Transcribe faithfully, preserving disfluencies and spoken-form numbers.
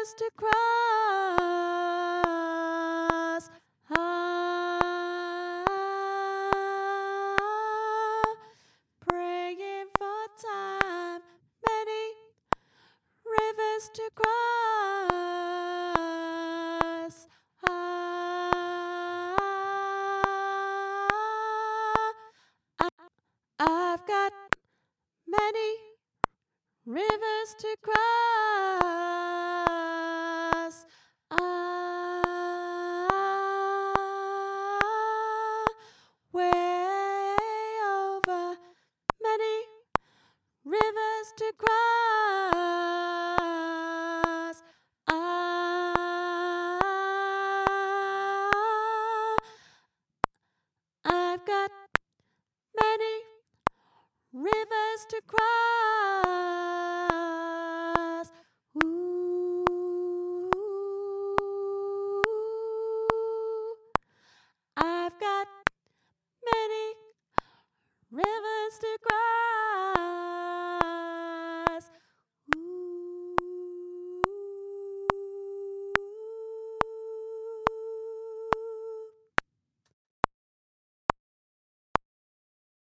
rivers to cross. Ah, praying for time, many rivers to cross. Ah, I've got many rivers to cross. Ah, way over many rivers to cross. Ah, I've got many rivers to cross. Ooh, I've got many rivers to cross.